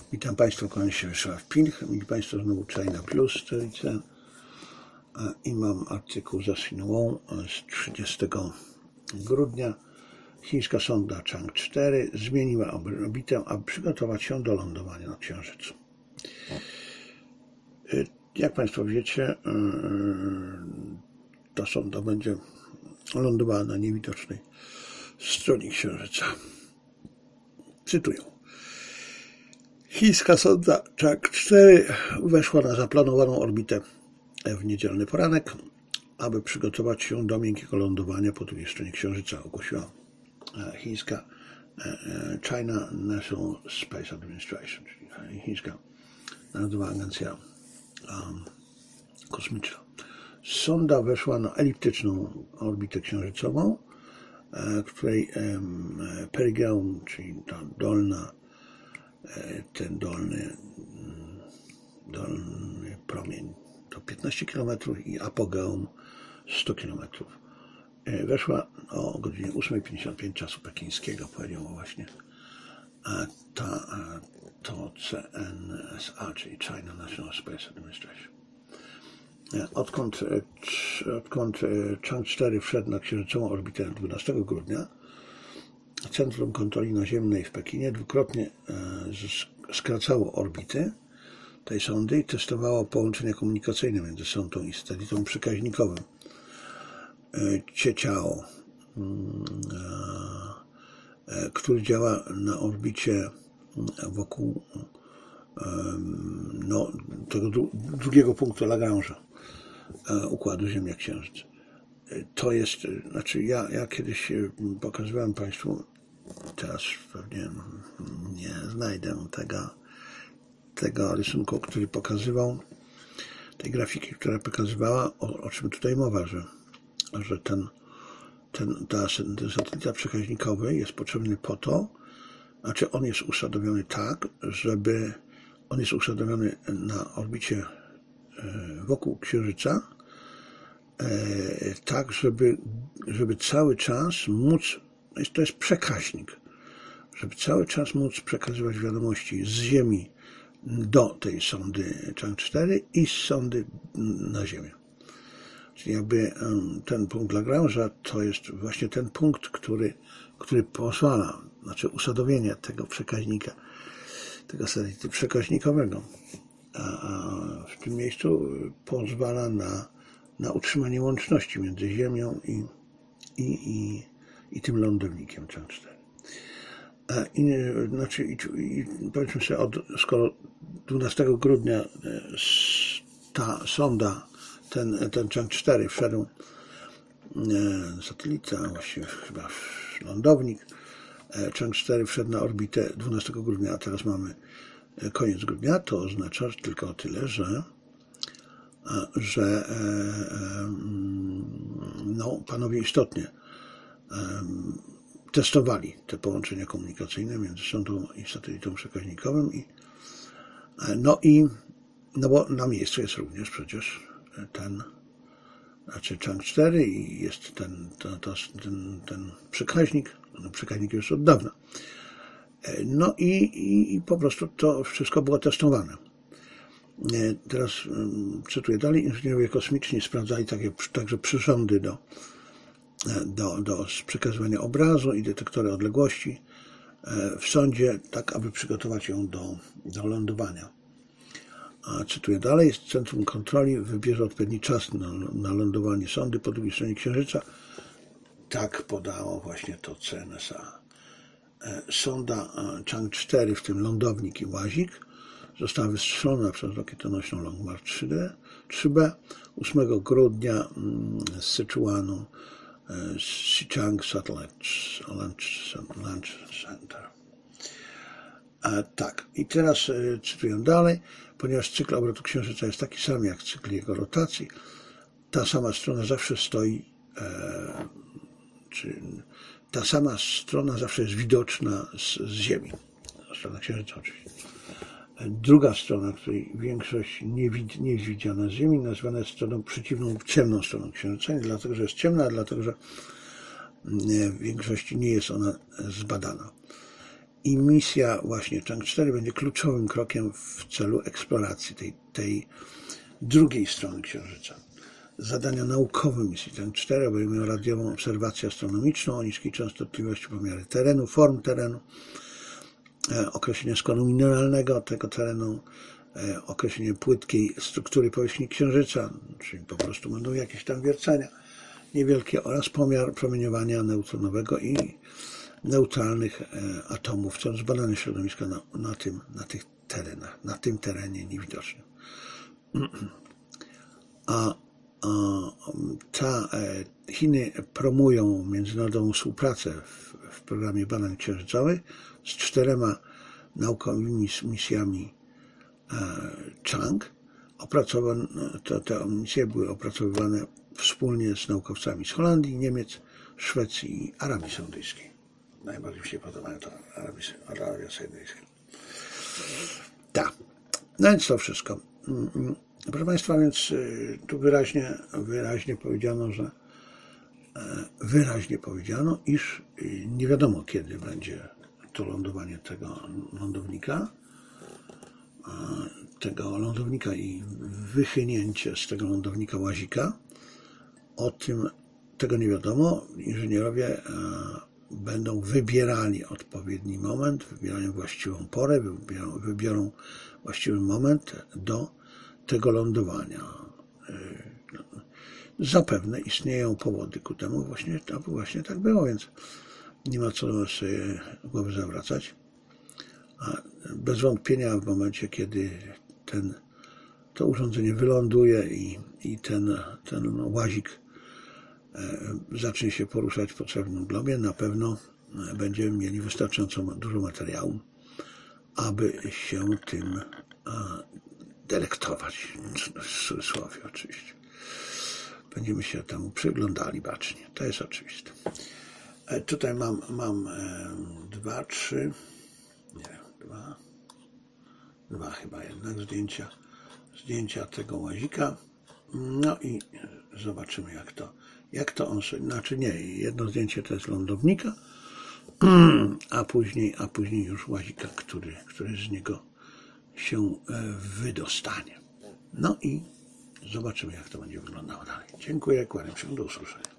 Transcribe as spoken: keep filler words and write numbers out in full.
Witam Państwa, kłaniam się Wiesław Pilch. Mili Państwo, znowu China Plus, stolica. I mam artykuł za Xinhuą z trzydziestego grudnia. Chińska sonda Chang cztery zmieniła orbitę, aby przygotować się do lądowania na Księżycu. Jak Państwo wiecie, ta sonda będzie lądowała na niewidocznej stronie Księżyca. Cytuję. Chińska sonda Chang cztery weszła na zaplanowaną orbitę w niedzielny poranek, aby przygotować się do miękkiego lądowania po drugiej stronie Księżyca, ogłosiła chińska China National Space Administration, czyli chińska Narodowa Agencja um, Kosmiczna. Sonda weszła na eliptyczną orbitę księżycową, której um, perigeum, czyli ta dolna, ten dolny, dolny promień to piętnaście kilometrów i apogeum sto kilometrów. Weszła o godzinie ósma pięćdziesiąt pięć czasu pekińskiego, powiedział właśnie ta, to C N S A, czyli China National Space Administration. Odkąd, odkąd Chang cztery wszedł na księżycową orbitę dwunastego grudnia, Centrum Kontroli Naziemnej w Pekinie dwukrotnie skracało orbity tej sondy i testowało połączenia komunikacyjne między sondą i satelitą przekaźnikowym Cieciao, który działa na orbicie wokół no, tego drugiego punktu Lagrange'a układu Ziemia-Księżyc. To jest, znaczy ja, ja kiedyś pokazywałem Państwu, teraz pewnie nie znajdę tego, tego rysunku, który pokazywał, tej grafiki, która pokazywała, o, o czym tutaj mowa, że, że ten, ten, ta, ten satelita przekaźnikowy jest potrzebny po to, znaczy on jest usadowiony tak, żeby on jest usadowiony na orbicie wokół Księżyca, tak, żeby, żeby cały czas móc, to jest przekaźnik, żeby cały czas móc przekazywać wiadomości z Ziemi do tej sondy Chang cztery i z sondy na Ziemię. Czyli jakby ten punkt Lagrange'a to jest właśnie ten punkt, który, który pozwala, znaczy usadowienie tego przekaźnika, tego satelity przekaźnikowego, a w tym miejscu pozwala na, na utrzymanie łączności między Ziemią i, i, i, i tym lądownikiem Chang cztery. I, znaczy, i, i powiedzmy sobie, od, skoro dwunastego grudnia ta sonda, ten, ten Chang cztery wszedł, satelita, właściwie chyba lądownik, Chang cztery wszedł na orbitę dwunastego grudnia, a teraz mamy koniec grudnia, to oznacza tylko tyle, że, że no, panowie istotnie testowali te połączenia komunikacyjne między sondą i satelitą przekaźnikowym i no i no bo na miejscu jest również przecież ten znaczy Chang cztery i jest ten, to, to, ten, ten przekaźnik, no przekaźnik już od dawna. No i, i, i po prostu to wszystko było testowane. Teraz cytuję dalej, inżynierowie kosmiczni sprawdzali takie, także przyrządy do Do, do przekazywania obrazu i detektory odległości w sondzie, tak aby przygotować ją do, do lądowania. A cytuję dalej, Centrum Kontroli wybierze odpowiedni czas na, na lądowanie sondy po drugiej stronie Księżyca. Tak podało właśnie to C N S A. Sonda Chang cztery, w tym lądownik i łazik, została wystrzelona przez rakietonośną Long March trzy B ósmego grudnia z Syczuanu Xichang Satellite Launch Center. A, tak, i teraz e, cytuję dalej, ponieważ cykl obrotu Księżyca jest taki sam jak cykl jego rotacji, ta sama strona zawsze stoi, e, czy ta sama strona zawsze jest widoczna z, z Ziemi. Strona Księżyca oczywiście. Druga strona, której większość nie, wid- nie jest widziana z Ziemi, nazywana jest stroną przeciwną lub ciemną stroną Księżyca. Nie dlatego, że jest ciemna, a dlatego, że w większości nie jest ona zbadana. I misja właśnie Chang cztery będzie kluczowym krokiem w celu eksploracji tej, tej drugiej strony Księżyca. Zadania naukowe misji Chang cztery obejmują radiową obserwację astronomiczną o niskiej częstotliwości, pomiary terenu, form terenu, określenie składu mineralnego tego terenu, określenie płytkiej struktury powierzchni Księżyca, czyli po prostu będą jakieś tam wiercenia niewielkie, oraz pomiar promieniowania neutronowego i neutralnych atomów w celu zbadania środowiska na, na, tym, na tych terenach, na tym terenie niewidocznym. A, a ta, Chiny promują międzynarodową współpracę w, w programie badań księżycowych z czterema naukowymi misjami Chang. Opracowane, to, te misje były opracowywane wspólnie z naukowcami z Holandii, Niemiec, Szwecji i Arabii Saudyjskiej. Najbardziej mi się podobają to Arabia Saudyjska. Tak. No więc to wszystko. Proszę Państwa, więc tu wyraźnie, wyraźnie powiedziano, że wyraźnie powiedziano, iż nie wiadomo, kiedy będzie to lądowanie tego lądownika, tego lądownika i wychynięcie z tego lądownika łazika. O tym tego nie wiadomo. Inżynierowie będą wybierali odpowiedni moment, wybierają właściwą porę, wybiorą, wybiorą właściwy moment do tego lądowania. Zapewne istnieją powody ku temu, właśnie, aby właśnie tak było, więc nie ma co sobie głowy zawracać. A bez wątpienia w momencie, kiedy ten, to urządzenie wyląduje i, i ten, ten łazik zacznie się poruszać po całym globie, na pewno będziemy mieli wystarczająco dużo materiału, aby się tym delektować, w cudzysłowie oczywiście. Będziemy się temu przyglądali bacznie, to jest oczywiste. Tutaj mam, mam dwa, trzy, nie, dwa, dwa chyba jednak zdjęcia, zdjęcia tego łazika. No i zobaczymy, jak to, jak to on sobie, znaczy nie, jedno zdjęcie to jest lądownika, a później, a później już łazika, który, który z niego się wydostanie. No i zobaczymy, jak to będzie wyglądało dalej. Dziękuję, kłaniam się, do usłyszenia.